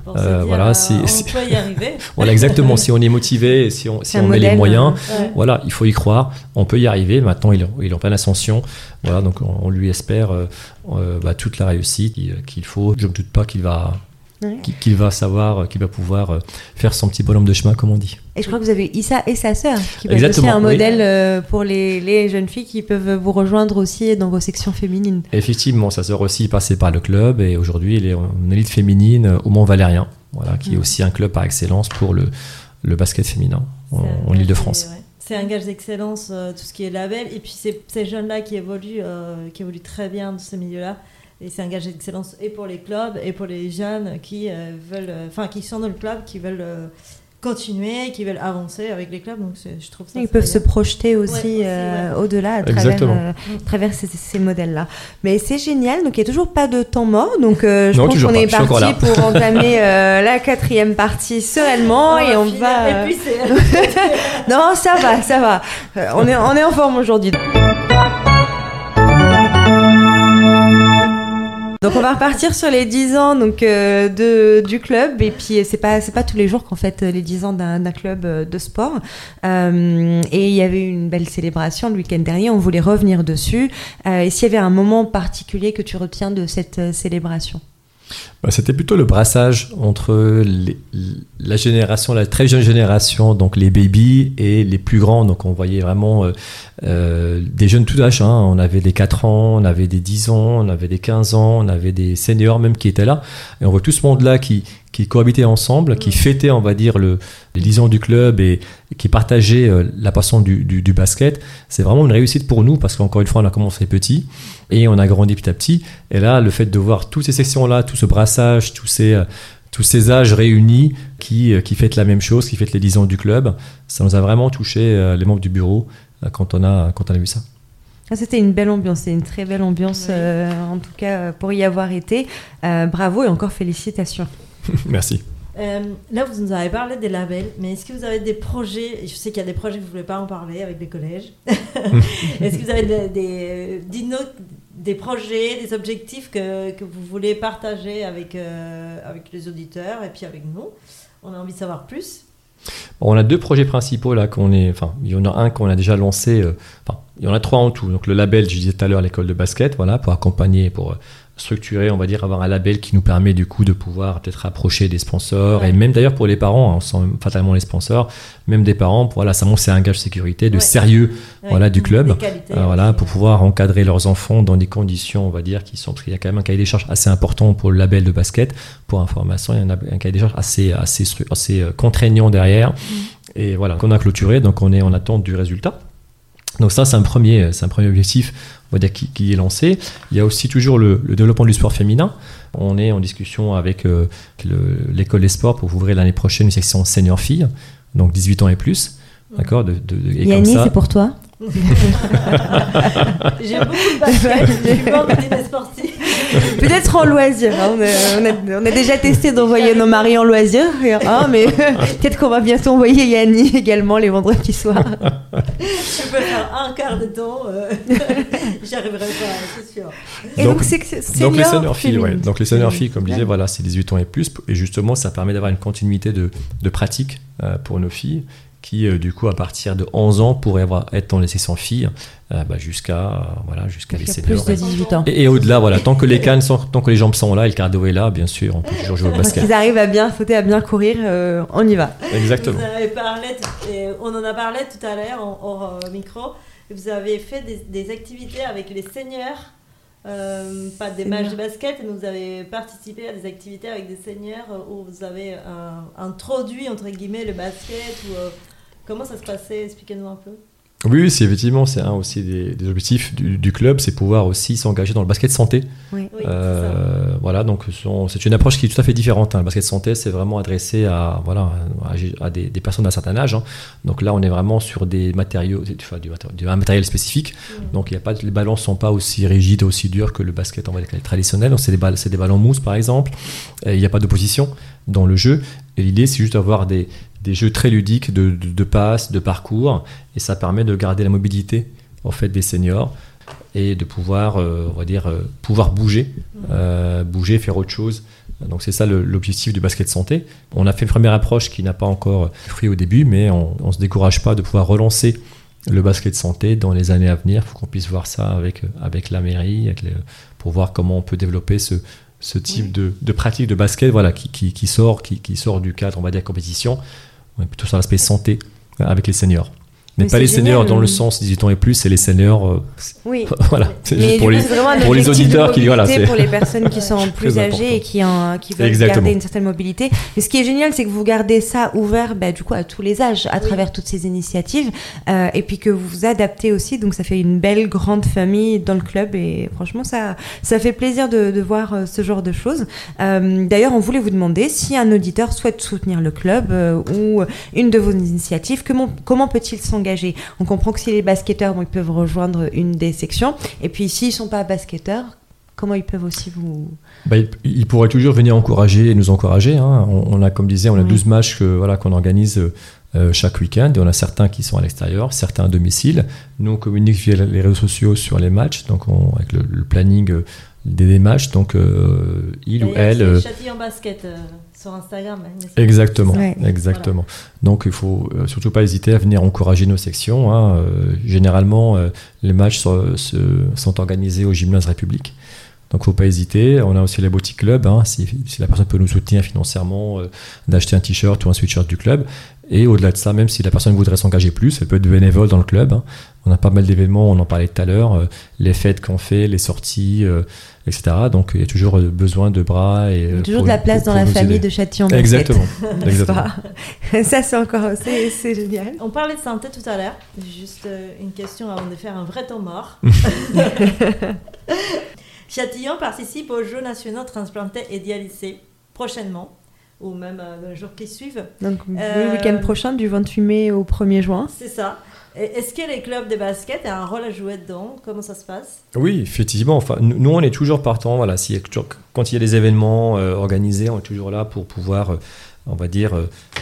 [SPEAKER 2] peut y arriver.
[SPEAKER 3] Exactement, si on est motivé, si on met les moyens, il faut y croire, on peut y arriver. Maintenant il est en pleine ascension, donc on lui espère toute la réussite qu'il faut. Je ne doute pas qu'il va
[SPEAKER 1] Ouais.
[SPEAKER 3] qu'il va savoir, qu'il va pouvoir faire son petit bonhomme de chemin, comme on dit.
[SPEAKER 1] Et je crois que vous avez Issa et sa sœur, qui peut être
[SPEAKER 3] Exactement,
[SPEAKER 1] aussi un
[SPEAKER 3] oui.
[SPEAKER 1] modèle pour les jeunes filles qui peuvent vous rejoindre aussi dans vos sections féminines.
[SPEAKER 3] Effectivement, sa sœur aussi est passée par le club et aujourd'hui elle est en élite féminine au Mont-Valérien, voilà, qui est aussi un club par excellence pour le basket féminin en Île-de-France.
[SPEAKER 2] Ouais. C'est un gage d'excellence, tout ce qui est label. Et puis ces jeunes-là qui évoluent très bien dans ce milieu-là. Et c'est un gage d'excellence et pour les clubs et pour les jeunes qui qui sont dans le club, qui veulent continuer, qui veulent avancer avec les clubs. Donc je trouve ça.
[SPEAKER 1] Ils peuvent se projeter aussi, au-delà à travers ces modèles-là. Mais c'est génial. Donc il n'y a toujours pas de temps mort. Donc je pense qu'on est parti pour entamer la 4e partie sereinement et on va. Non, ça va. On est en forme aujourd'hui. Donc on va repartir sur les 10 ans donc, du club et puis c'est pas tous les jours qu'on fête les 10 ans d'un club de sport et il y avait une belle célébration le week-end dernier, on voulait revenir dessus et s'il y avait un moment particulier que tu retiens de cette célébration?
[SPEAKER 3] C'était plutôt le brassage entre la très jeune génération, donc les babies, et les plus grands. Donc on voyait vraiment des jeunes tout âge. On avait des 4 ans, on avait des 10 ans, on avait des 15 ans, on avait des seniors même qui étaient là. Et on voit tout ce monde-là qui cohabitaient ensemble, qui fêtaient, on va dire, les 10 ans du club et qui partageaient la passion du basket. C'est vraiment une réussite pour nous parce qu'encore une fois, on a commencé petit et on a grandi petit à petit. Et là, le fait de voir toutes ces sections-là, tout ce brassage, tous ces âges réunis qui fêtent la même chose, qui fêtent les 10 ans du club, ça nous a vraiment touché les membres du bureau quand on a vu ça.
[SPEAKER 1] C'était une belle ambiance, c'est une très belle ambiance en tout cas pour y avoir été. Bravo et encore félicitations.
[SPEAKER 3] Merci.
[SPEAKER 2] Là, vous nous avez parlé des labels, mais est-ce que vous avez des projets? Je sais qu'il y a des projets que vous ne voulez pas en parler avec les collèges. Est-ce que vous avez des projets, des objectifs que vous voulez partager avec les auditeurs et puis avec nous? On a envie de savoir plus.
[SPEAKER 3] On a 2 projets principaux là il y en a un qu'on a déjà lancé. Il y en a 3 en tout. Donc le label, je disais tout à l'heure, l'école de basket, voilà, pour accompagner, pour structurer, on va dire, avoir un label qui nous permet du coup de pouvoir peut-être approcher des sponsors et même d'ailleurs pour les parents, sans fatalement les sponsors, même des parents, ça montre c'est un gage de sécurité, de sérieux, du club, pour pouvoir encadrer leurs enfants dans des conditions, on va dire, qui sont, parce qu'il y a quand même un cahier des charges assez important pour le label de basket. Pour information, il y en a un cahier des charges assez contraignant derrière. Et voilà, qu'on a clôturé, donc on est en attente du résultat. Donc ça, c'est un premier objectif, on va dire, qui est lancé. Il y a aussi toujours le développement du sport féminin. On est en discussion avec l'école des sports pour ouvrir l'année prochaine une section senior filles, donc 18 ans et plus. D'accord,
[SPEAKER 1] Yannis, c'est pour toi.
[SPEAKER 2] J'ai beaucoup de basket, j'ai eu peur de dire sportif.
[SPEAKER 1] Peut-être en loisir. On a déjà testé d'envoyer nos maris en loisir, mais peut-être qu'on va bientôt envoyer Yannis également les vendredis soirs.
[SPEAKER 2] Je peux faire un quart de temps, j'y arriverai pas, c'est sûr.
[SPEAKER 1] Et donc
[SPEAKER 3] les senior filles, donc les senior filles, comme je disais, c'est 18 ans et plus, et justement ça permet d'avoir une continuité de pratique pour nos filles, qui du coup à partir de 11 ans pourraient être dans les sections filles jusqu'à les seniors.
[SPEAKER 1] Plus de 18 ans.
[SPEAKER 3] Et au-delà, tant que les cannes tant que les jambes sont là et le cardio est là, bien sûr, on peut toujours jouer au basket.
[SPEAKER 1] Quand ils arrivent à bien sauter, à bien courir, on y va.
[SPEAKER 3] Exactement.
[SPEAKER 2] On en a parlé tout à l'heure hors micro. Vous avez fait des activités avec les seniors, pas des matchs de basket, mais vous avez participé à des activités avec des seniors où vous avez introduit entre guillemets le basket ou comment ça se passait? Expliquez-nous un peu.
[SPEAKER 3] Oui, c'est effectivement, c'est un aussi des objectifs du club, c'est pouvoir aussi s'engager dans le basket santé.
[SPEAKER 1] Oui.
[SPEAKER 3] Donc c'est une approche qui est tout à fait différente. Le basket santé, c'est vraiment adressé à des personnes d'un certain âge. Donc là, on est vraiment sur des matériaux, un matériel spécifique. Donc les ballons ne sont pas aussi rigides, aussi durs que le basket traditionnel. Donc c'est des ballons mousse, par exemple. Il n'y a pas d'opposition dans le jeu. Et l'idée, c'est juste d'avoir des jeux très ludiques de passes, de parcours, et ça permet de garder la mobilité en fait des seniors et de pouvoir, pouvoir bouger, faire autre chose. Donc c'est ça l'objectif du basket santé. On a fait une première approche qui n'a pas encore fruit au début, mais on ne se décourage pas de pouvoir relancer le basket santé dans les années à venir. Il faut qu'on puisse voir ça avec la mairie, pour voir comment on peut développer ce ce type de pratique de basket, voilà, qui sort du cadre, on va dire, compétition. On est plutôt sur l'aspect santé avec les seniors. Mais pas les seniors dans le sens 18 ans et plus, c'est les seniors.
[SPEAKER 1] Oui.
[SPEAKER 3] Voilà. C'est
[SPEAKER 1] mais
[SPEAKER 3] juste pour les auditeurs qui
[SPEAKER 1] pour les personnes qui sont plus âgées et qui veulent garder une certaine mobilité. Mais ce qui est génial, c'est que vous gardez ça ouvert, du coup, à tous les âges, à travers toutes ces initiatives, et puis que vous vous adaptez aussi. Donc, ça fait une belle grande famille dans le club, et franchement, ça fait plaisir de voir ce genre de choses. D'ailleurs, on voulait vous demander si un auditeur souhaite soutenir le club ou une de vos initiatives, comment peut-il s'engager? On comprend que si les basketteurs, ils peuvent rejoindre une des sections. Et puis, s'ils ne sont pas basketteurs, comment ils peuvent aussi vous...
[SPEAKER 3] Ils pourraient toujours venir encourager et nous encourager. Hein. On a, comme disait, 12 matchs qu'on organise chaque week-end. Et on a certains qui sont à l'extérieur, certains à domicile. Nous, on communique via les réseaux sociaux sur les matchs, donc avec le planning des matchs. Donc, il ou elle...
[SPEAKER 2] Châtillon Basket sur Instagram.
[SPEAKER 3] Exactement. Voilà. Donc, il faut surtout pas hésiter à venir encourager nos sections. Hein. Généralement, les matchs sont organisés au Gymnase République. Donc, il ne faut pas hésiter. On a aussi les boutiques club. Hein, si la personne peut nous soutenir financièrement, d'acheter un t-shirt ou un sweatshirt du club. Et au-delà de ça, même si la personne voudrait s'engager plus, elle peut être bénévole dans le club. Hein. On a pas mal d'événements, on en parlait tout à l'heure, les fêtes qu'on fait, les sorties, etc. Donc, il y a toujours besoin de bras. Il y a
[SPEAKER 1] toujours de la place dans la famille de Châtillon.
[SPEAKER 3] Exactement.
[SPEAKER 1] Ça, c'est génial.
[SPEAKER 2] On parlait de santé tout à l'heure. Juste une question avant de faire un vrai temps mort. Châtillon participe aux Jeux nationaux transplantés et dialysés prochainement, ou même dans les jours qui suivent.
[SPEAKER 1] Donc, le week-end prochain, du 28 mai au 1er juin.
[SPEAKER 2] C'est ça. Est-ce que les clubs de basket ont un rôle à jouer dedans? Comment ça se passe? Oui,
[SPEAKER 3] effectivement. Enfin, nous, on est toujours partants. Voilà, quand il y a des événements organisés, on est toujours là pour pouvoir, on va dire,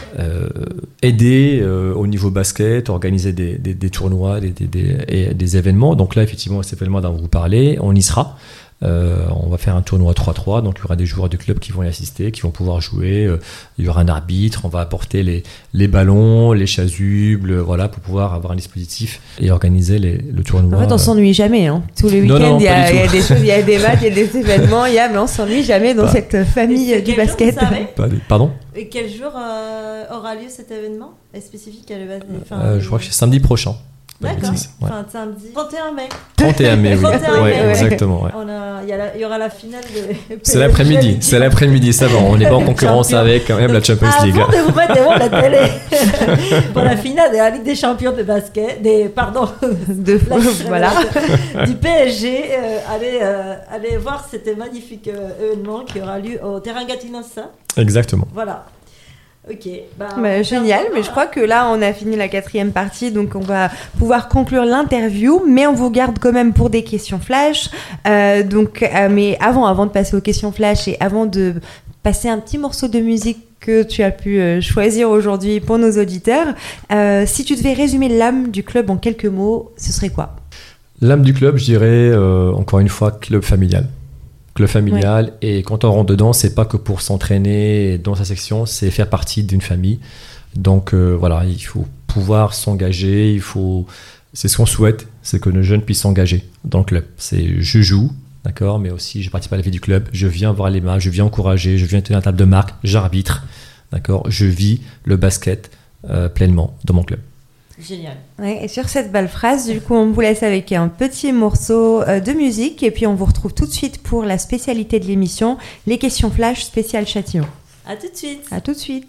[SPEAKER 3] aider au niveau basket, organiser des tournois, des événements. Donc là, effectivement, cet événement dont vous parlez, on y sera. On va faire un tournoi 3-3, donc il y aura des joueurs du club qui vont y assister, qui vont pouvoir jouer. Il y aura un arbitre, on va apporter les ballons, les chasubles, voilà, pour pouvoir avoir un dispositif et organiser le tournoi.
[SPEAKER 1] En fait, on s'ennuie jamais. Hein. Tous les week-ends, il y a des choses, il y a des matchs, il y a des événements, mais on s'ennuie jamais dans cette famille du basket.
[SPEAKER 3] Pardon?
[SPEAKER 2] Et quel jour aura lieu cet événement? Est spécifique?
[SPEAKER 3] Je crois que c'est samedi prochain.
[SPEAKER 2] D'accord, enfin samedi 31 mai.
[SPEAKER 3] 31 mai, oui.
[SPEAKER 2] 31 mai,
[SPEAKER 3] exactement. Ouais.
[SPEAKER 2] Il y aura la finale de...
[SPEAKER 3] C'est l'après-midi, ça va. On n'est pas en concurrence avec quand même la Champions League.
[SPEAKER 2] Avant de vous mettre devant la télé pour la finale de la Ligue des Champions de basket,
[SPEAKER 1] voilà.
[SPEAKER 2] du PSG, allez voir cet magnifique événement qui aura lieu au terrain Gatinosa.
[SPEAKER 3] Exactement.
[SPEAKER 2] Voilà. Ok.
[SPEAKER 1] Génial, mais je crois que là on a fini la 4e partie, donc on va pouvoir conclure l'interview, mais on vous garde quand même pour des questions flash. Mais avant de passer aux questions flash et avant de passer un petit morceau de musique que tu as pu choisir aujourd'hui pour nos auditeurs, si tu devais résumer l'âme du club en quelques mots, ce serait quoi?
[SPEAKER 3] L'âme du club, je dirais encore une fois club familial. Club familial, et quand on rentre dedans, c'est pas que pour s'entraîner dans sa section, c'est faire partie d'une famille. Donc voilà, il faut pouvoir s'engager, c'est ce qu'on souhaite, c'est que nos jeunes puissent s'engager dans le club. Je joue, d'accord, mais aussi je participe à la vie du club, je viens voir les matchs, je viens encourager, je viens tenir la table de marque, j'arbitre, d'accord, je vis le basket pleinement dans mon club.
[SPEAKER 2] Génial.
[SPEAKER 1] Ouais, et sur cette belle phrase, du coup, on vous laisse avec un petit morceau de musique et puis on vous retrouve tout de suite pour la spécialité de l'émission, les questions flash spéciales Châtillon.
[SPEAKER 2] À tout de suite.
[SPEAKER 1] À tout de suite.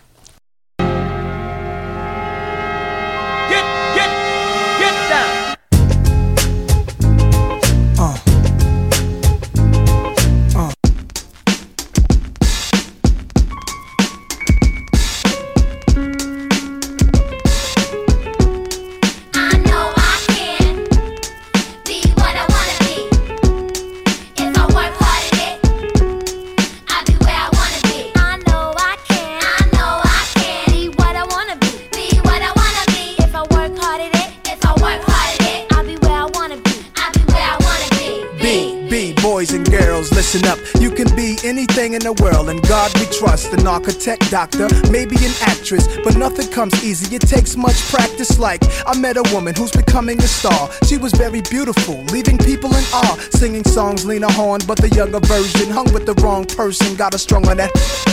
[SPEAKER 4] Get down.
[SPEAKER 5] Listen up, you can be anything in the world, and God we trust. An architect, doctor, maybe an actress, but nothing comes easy, it takes much practice. Like, I met a woman who's becoming a star. She was very beautiful, leaving people in awe. Singing songs Lena Horne, but the younger version. Hung with the wrong person, got her strung on that.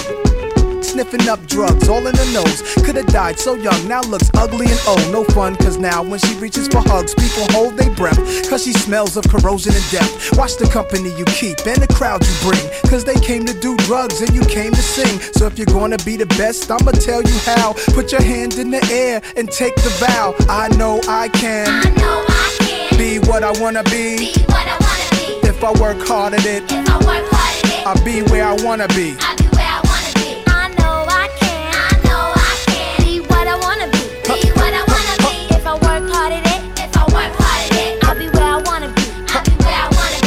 [SPEAKER 5] Sniffing up drugs, all in her nose. Could've died so young, now looks ugly and old. No fun, cause now when she reaches for hugs, people hold their breath, cause she smells of corrosion and death. Watch the company you keep and the crowd you bring, cause they came to do drugs and you came to sing. So if you're gonna be the best, I'ma tell you how. Put your hand in the air and take the vow. I know I can,
[SPEAKER 6] I know I can
[SPEAKER 5] be what I wanna be.
[SPEAKER 6] what I wanna be.
[SPEAKER 5] If I work hard at it,
[SPEAKER 6] If I work hard at it,
[SPEAKER 5] I'll be where I wanna be.
[SPEAKER 6] I'll be where I wanna be. I know I can. I know I can be what I wanna be. Be what I wanna be. If I work hard at it, if I work hard at it, I'll be where I wanna be. I'll be where I wanna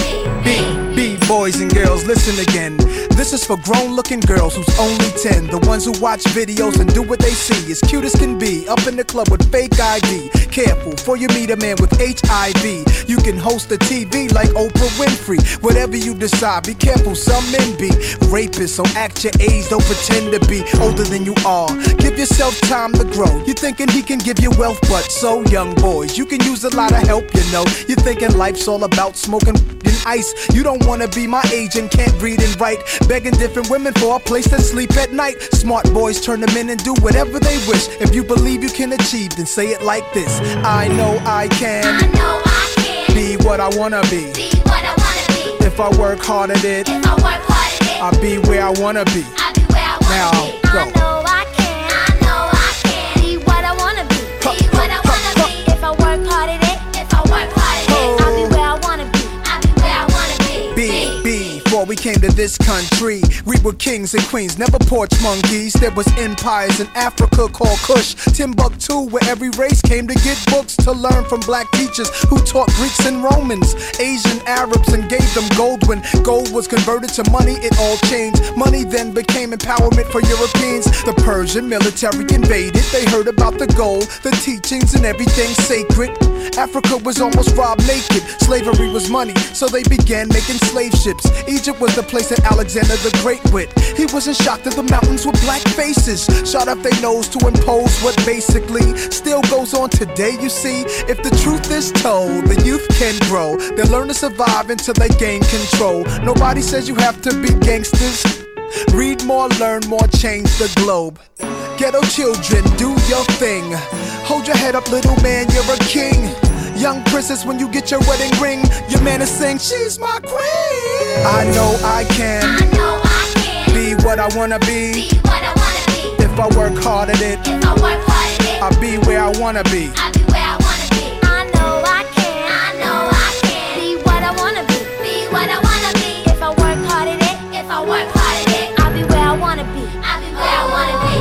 [SPEAKER 6] be.
[SPEAKER 5] Boys and girls, listen again. This is for grown-looking girls who's only 10. The ones who watch videos and do what they see. As cute as can be, up in the club with fake ID. Careful, before you meet a man with HIV. You can host a TV like Oprah Winfrey. Whatever you decide, be careful, some men be rapists. So act your age, don't pretend to be older than you are. Give yourself time to grow. You're thinking he can give you wealth, but so young boys, you can use a lot of help, you know. You're thinking life's all about smoking and ice. You don't wanna be my age and can't read and write. Begging different women for a place to sleep at night. Smart boys turn them in and do whatever they wish. If you believe you can achieve, then say it like this. I know I can,
[SPEAKER 6] I know I can
[SPEAKER 5] be what I wanna be.
[SPEAKER 6] be what I wanna be.
[SPEAKER 5] If I work hard at it,
[SPEAKER 6] If I work hard at it,
[SPEAKER 5] I'll be where I wanna be.
[SPEAKER 6] I'll be where I wanna
[SPEAKER 5] Now,
[SPEAKER 6] be.
[SPEAKER 5] go.
[SPEAKER 6] I know I can. I know I can be what I wanna be. Be what I wanna be. If I work hard at it, if I work hard at it, I'll be where I wanna be. I'll be where I wanna be.
[SPEAKER 5] Before we came to this country, we were kings and queens, never porch monkeys. There was empires in Africa called Kush, Timbuktu, where every race came to get books to learn from black teachers who taught Greeks and Romans, Asian Arabs, and gave them gold. When gold was converted to money, it all changed. Money then became empowerment for Europeans. The Persian military invaded. They heard about the gold, the teachings, and everything sacred. Africa was almost robbed naked. Slavery was money, so they began making slave ships. Egypt was the place that Alexander the Great went. He wasn't shocked that the mountains were black faces, shot up their nose to impose what basically still goes on today. You see, if the truth is told, the youth can grow. They'll learn to survive until they gain control. Nobody says you have to be gangsters. Read more, learn more, change the globe. Ghetto children, do your thing. Hold your head up, little man, you're a king. Young princess, when you get your wedding ring, your man is saying, she's my queen. I know I can,
[SPEAKER 6] I know I can
[SPEAKER 5] be what I wanna be.
[SPEAKER 6] be what I wanna be.
[SPEAKER 5] If I work hard at it,
[SPEAKER 6] If I work hard at it,
[SPEAKER 5] I'll be where I wanna be.
[SPEAKER 6] I'll be where I wanna be. I know I can. I know I can be what I wanna be. Be what I wanna be. If I work hard at it, if I work hard at it, I'll be where I wanna be. I'll be where I wanna be.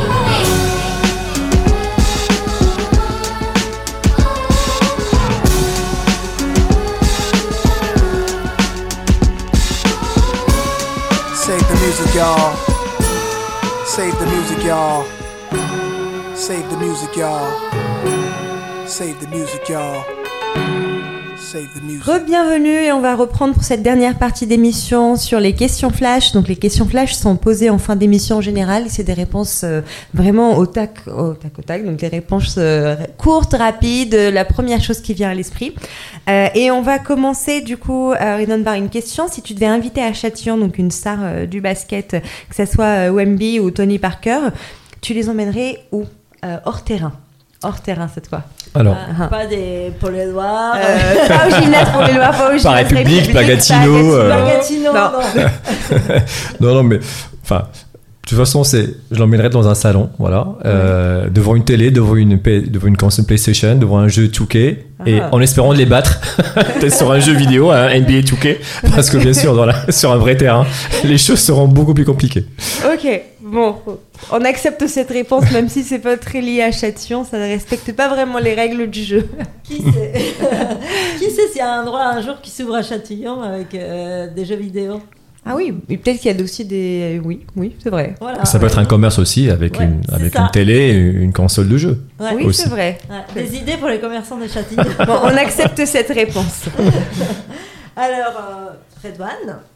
[SPEAKER 5] Save the music, y'all. Save the music, y'all. Save the music, y'all. Save the music, y'all. Save the music.
[SPEAKER 1] Re-bienvenue et on va reprendre pour cette dernière partie d'émission sur les questions flash. Donc les questions flash sont posées en fin d'émission en général. C'est des réponses vraiment au tac. Donc des réponses courtes, rapides, la première chose qui vient à l'esprit. Et on va commencer du coup, Redon, par une question. Si tu devais inviter à Châtillon donc une star du basket, que ce soit Wemby ou Tony Parker, tu les emmènerais où? Hors terrain. Hors terrain cette fois.
[SPEAKER 3] Alors,
[SPEAKER 2] Pas des Paul Éluard.
[SPEAKER 1] Pas au gymnase pour les lois, pas au gymnase.
[SPEAKER 3] Par République, pas Gatineau,
[SPEAKER 2] Pas Gatineau,
[SPEAKER 1] non.
[SPEAKER 2] non.
[SPEAKER 3] non, mais enfin, de toute façon, je l'emmènerais dans un salon, voilà, devant une télé, devant une console PlayStation, devant un jeu 2K, et en espérant de les battre, peut-être sur un jeu vidéo, un NBA 2K, parce que bien sûr, sur un vrai terrain, les choses seront beaucoup plus compliquées.
[SPEAKER 1] Ok, bon, on accepte cette réponse, même si c'est pas très lié à Châtillon, ça ne respecte pas vraiment les règles du jeu.
[SPEAKER 2] Qui sait Qui sait s'il y a un endroit un jour qui s'ouvre à Châtillon avec des jeux vidéo?
[SPEAKER 1] Ah oui, et peut-être qu'il y a aussi des... Oui, c'est vrai.
[SPEAKER 2] Voilà,
[SPEAKER 3] Ça peut être un commerce aussi, avec
[SPEAKER 2] Ouais,
[SPEAKER 3] une
[SPEAKER 2] c'est ça.
[SPEAKER 3] télé et une console de jeu.
[SPEAKER 2] Ouais.
[SPEAKER 1] Oui,
[SPEAKER 3] aussi.
[SPEAKER 1] c'est vrai.
[SPEAKER 2] Ouais, des idées pour les commerçants de Châtillon.
[SPEAKER 1] Bon, on accepte cette réponse.
[SPEAKER 2] Alors, Redouane,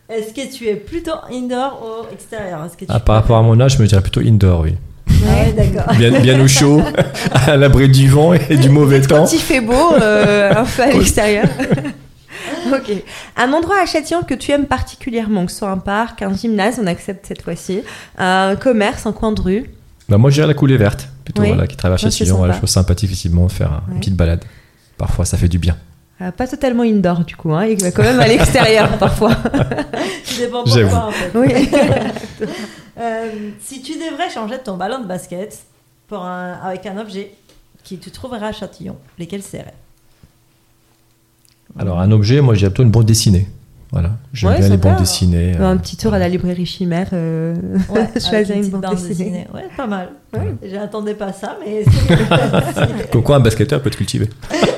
[SPEAKER 2] Est-ce que tu es plutôt indoor ou extérieur? Est-ce que tu
[SPEAKER 3] Par rapport à mon âge, je me dirais plutôt indoor, oui.
[SPEAKER 2] Ouais, d'accord.
[SPEAKER 3] Bien au chaud, à l'abri du vent et du mauvais temps.
[SPEAKER 1] Quand il fait beau, un peu à l'extérieur. Ok. Un endroit à Châtillon que tu aimes particulièrement, que ce soit un parc, un gymnase, on accepte cette fois-ci, un commerce, un coin de rue.
[SPEAKER 3] Bah moi, je dirais la coulée verte, plutôt,
[SPEAKER 1] Oui.
[SPEAKER 3] voilà, qui traverse
[SPEAKER 1] Ouais, c'est
[SPEAKER 3] Châtillon. Voilà, je
[SPEAKER 1] sympa.
[SPEAKER 3] trouve sympathique, effectivement, de faire une petite balade. Parfois, ça fait du bien.
[SPEAKER 1] Pas totalement indoor du coup, hein. Il va quand même à l'extérieur parfois.
[SPEAKER 2] Ça dépend
[SPEAKER 3] J'avoue.
[SPEAKER 2] pourquoi en fait.
[SPEAKER 1] Oui.
[SPEAKER 2] Si tu devrais changer ton ballon de basket avec un objet qui tu trouveras à Châtillon, lesquels seraient?
[SPEAKER 3] Alors, un objet, moi, j'ai plutôt une bande dessinée. Voilà, j'aime
[SPEAKER 1] Ouais,
[SPEAKER 3] bien les
[SPEAKER 1] sympa.
[SPEAKER 3] bandes dessinées.
[SPEAKER 1] Un petit tour à la librairie Chimère,
[SPEAKER 2] Ouais,
[SPEAKER 1] choisir une bande dessinée.
[SPEAKER 2] Ouais, pas mal.
[SPEAKER 1] Ouais.
[SPEAKER 2] J'attendais pas ça, mais c'est
[SPEAKER 3] Comme quoi, un basketteur peut être cultivé.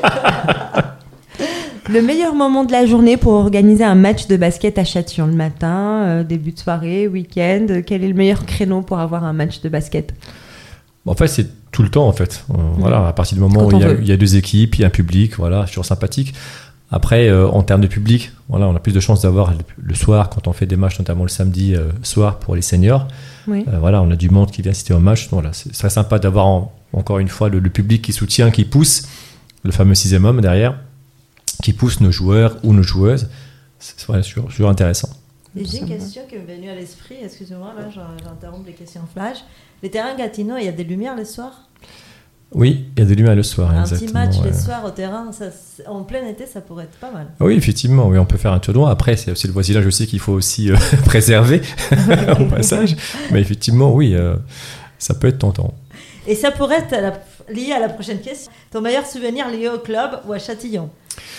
[SPEAKER 1] Le meilleur moment de la journée pour organiser un match de basket à Châtillon, le matin, début de soirée, week-end, quel est le meilleur créneau pour avoir un match de basket?
[SPEAKER 3] En fait, c'est tout le temps, en fait. Voilà, à partir du moment
[SPEAKER 1] Quand
[SPEAKER 3] où
[SPEAKER 1] on veut.
[SPEAKER 3] il y a deux équipes, il y a un public, voilà, c'est toujours sympathique. Après, en termes de public, voilà, on a plus de chances d'avoir le soir, quand on fait des matchs, notamment le samedi soir pour les seniors.
[SPEAKER 1] Oui.
[SPEAKER 3] Voilà, on a du monde qui vient assister au match. Voilà, c'est très sympa d'avoir encore une fois le public qui soutient, qui pousse, le fameux sixième homme derrière, qui pousse nos joueurs ou nos joueuses. C'est voilà, toujours intéressant.
[SPEAKER 2] Et j'ai une question qui m'est venue à l'esprit. Excusez-moi, là, j'interromps les questions flash. Les terrains Gatineau, il y a des lumières le soir?
[SPEAKER 3] Oui, il y a des lumières le soir.
[SPEAKER 2] Un
[SPEAKER 3] exactement,
[SPEAKER 2] petit match
[SPEAKER 3] ouais.
[SPEAKER 2] le soir au terrain, en plein été, ça pourrait être pas mal.
[SPEAKER 3] Oui, effectivement, oui, on peut faire un tournoi. Après, c'est aussi le voisinage aussi qu'il faut aussi préserver au passage. Mais effectivement, oui, ça peut être tentant.
[SPEAKER 2] Et ça pourrait être lié à la prochaine question. Ton meilleur souvenir lié au club ou à Châtillon?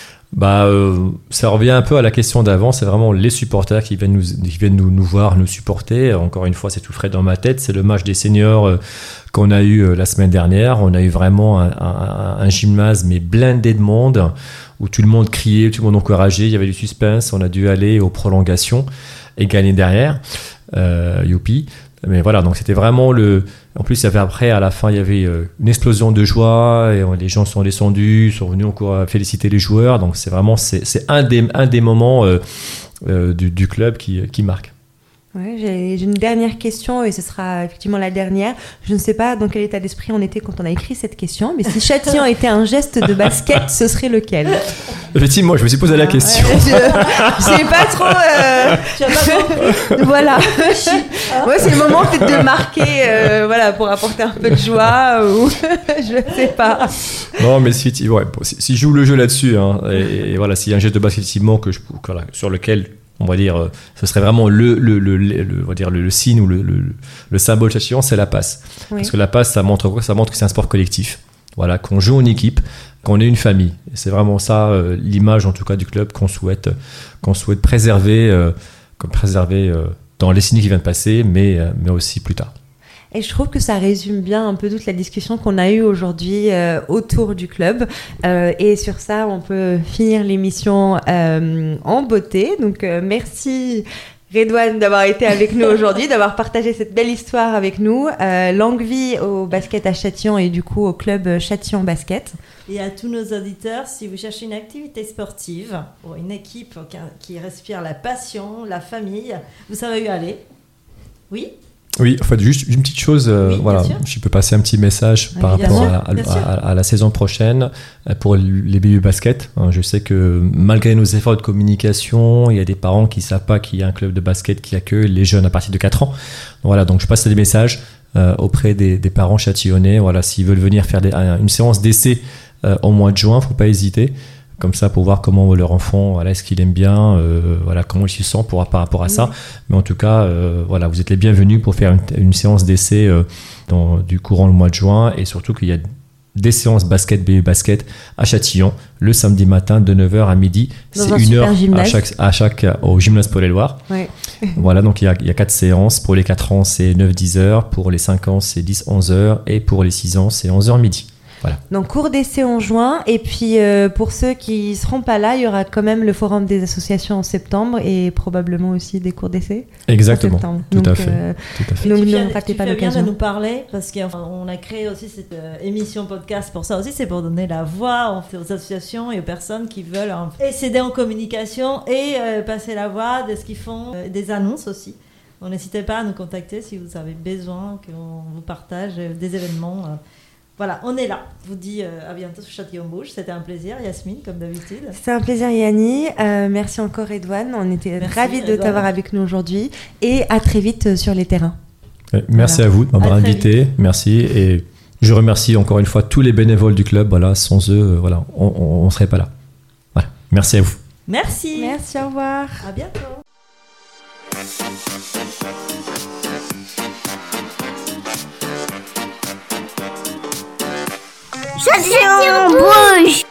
[SPEAKER 3] Ça revient un peu à la question d'avant. C'est vraiment les supporters qui viennent nous voir, nous supporter. Encore une fois, c'est tout frais dans ma tête. C'est le match des seniors qu'on a eu la semaine dernière. On a eu vraiment un gymnase mais blindé de monde, où tout le monde criait, tout le monde encourageait. Il y avait du suspense. On a dû aller aux prolongations et gagner derrière. Youpi. Mais voilà, donc c'était vraiment En plus, il y avait après, à la fin, il y avait une explosion de joie et les gens sont descendus, sont venus encore féliciter les joueurs. Donc c'est vraiment un des moments du club qui marque.
[SPEAKER 1] Ouais, j'ai une dernière question et ce sera effectivement la dernière. Je ne sais pas dans quel état d'esprit on était quand on a écrit cette question, mais si Châtillon était un geste de basket, ce serait lequel?
[SPEAKER 3] Effectivement, je me suis posé la question.
[SPEAKER 1] Ouais, je sais pas trop.
[SPEAKER 2] Tu as pas compris?
[SPEAKER 1] Voilà. Ouais, c'est le moment peut-être de marquer, voilà, pour apporter un peu de joie ou je sais pas.
[SPEAKER 3] Non, mais si je joue le jeu là-dessus, hein, et voilà, s'il y a un geste de basket effectivement voilà, sur lequel on va dire, ce serait vraiment on va dire le signe ou le symbole Châtillon, c'est la passe.
[SPEAKER 1] Oui.
[SPEAKER 3] Parce que la passe, ça montre quoi? Ça montre que c'est un sport collectif. Voilà, qu'on joue en équipe, qu'on est une famille. Et c'est vraiment ça, l'image en tout cas du club qu'on souhaite préserver, dans les signes qui viennent de passer, mais aussi plus tard.
[SPEAKER 1] Et je trouve que ça résume bien un peu toute la discussion qu'on a eue aujourd'hui autour du club. Et sur ça, on peut finir l'émission en beauté. Donc, merci Redouane d'avoir été avec nous aujourd'hui, d'avoir partagé cette belle histoire avec nous. Longue vie au basket à Châtillon et du coup au club Châtillon Basket.
[SPEAKER 2] Et à tous nos auditeurs, si vous cherchez une activité sportive ou une équipe qui respire la passion, la famille, vous savez où aller. Oui?
[SPEAKER 3] Oui, en fait, juste une petite chose,
[SPEAKER 2] Oui,
[SPEAKER 3] voilà,
[SPEAKER 2] bien sûr.
[SPEAKER 3] je peux passer un petit message par
[SPEAKER 2] bien
[SPEAKER 3] rapport
[SPEAKER 2] sûr, bien sûr.
[SPEAKER 3] à la saison prochaine pour les BU basket. Je sais que malgré nos efforts de communication, il y a des parents qui ne savent pas qu'il y a un club de basket qui accueille les jeunes à partir de 4 ans. Voilà, donc je passe des messages auprès des parents châtillonnais. Voilà, s'ils veulent venir faire une séance d'essai au mois de juin, il ne faut pas hésiter. Comme ça, pour voir comment leur enfant, voilà, est-ce qu'il aime bien, voilà, comment il se sent par rapport à ça. Mais en tout cas, voilà, vous êtes les bienvenus pour faire une séance d'essai du courant le mois de juin. Et surtout qu'il y a des séances BU basket à Châtillon le samedi matin de 9h à midi.
[SPEAKER 1] Dans
[SPEAKER 3] C'est
[SPEAKER 1] un
[SPEAKER 3] 1
[SPEAKER 1] super
[SPEAKER 3] heure
[SPEAKER 1] gymnase.
[SPEAKER 3] au gymnase Paul-et-Loire.
[SPEAKER 1] Ouais.
[SPEAKER 3] Voilà, donc il y a 4 séances. Pour les 4 ans, c'est 9-10 heures. Pour les 5 ans, c'est 10-11 heures. Et pour les 6 ans, c'est 11h midi. Voilà.
[SPEAKER 1] Donc cours d'essai en juin, et puis pour ceux qui seront pas là, il y aura quand même le forum des associations en septembre et probablement aussi des cours d'essai.
[SPEAKER 3] Exactement.
[SPEAKER 1] En septembre.
[SPEAKER 3] Tout à
[SPEAKER 1] Donc,
[SPEAKER 3] fait. Tout à fait.
[SPEAKER 1] Donc,
[SPEAKER 2] Tu
[SPEAKER 1] ne
[SPEAKER 2] fais-
[SPEAKER 1] ratez
[SPEAKER 2] tu
[SPEAKER 1] pas
[SPEAKER 2] fais bien
[SPEAKER 1] l'occasion.
[SPEAKER 2] de nous parler parce qu'on a créé aussi cette émission podcast pour ça aussi, c'est pour donner la voix aux associations et aux personnes qui veulent s'aider en communication et passer la voix de ce qu'ils font, des annonces aussi. Donc, n'hésitez pas à nous contacter si vous avez besoin qu'on vous partage des événements. Voilà, on est là. Je vous dis à bientôt sur Châtillon-Bouge. C'était un plaisir, Yasmine, comme d'habitude.
[SPEAKER 1] C'est un plaisir, Yanni. Merci encore, Edouane. On était
[SPEAKER 2] Merci,
[SPEAKER 1] ravis de
[SPEAKER 2] Edouane.
[SPEAKER 1] t'avoir avec nous aujourd'hui. Et à très vite sur les terrains.
[SPEAKER 3] Merci
[SPEAKER 1] Voilà.
[SPEAKER 3] à vous de m'avoir
[SPEAKER 2] À très
[SPEAKER 3] invité. Merci. Et je remercie encore une fois tous les bénévoles du club. Voilà, sans eux, voilà, on ne serait pas là. Voilà. Merci à vous.
[SPEAKER 2] Merci.
[SPEAKER 1] Merci, au revoir.
[SPEAKER 2] À bientôt.
[SPEAKER 6] Châtillon, bouge!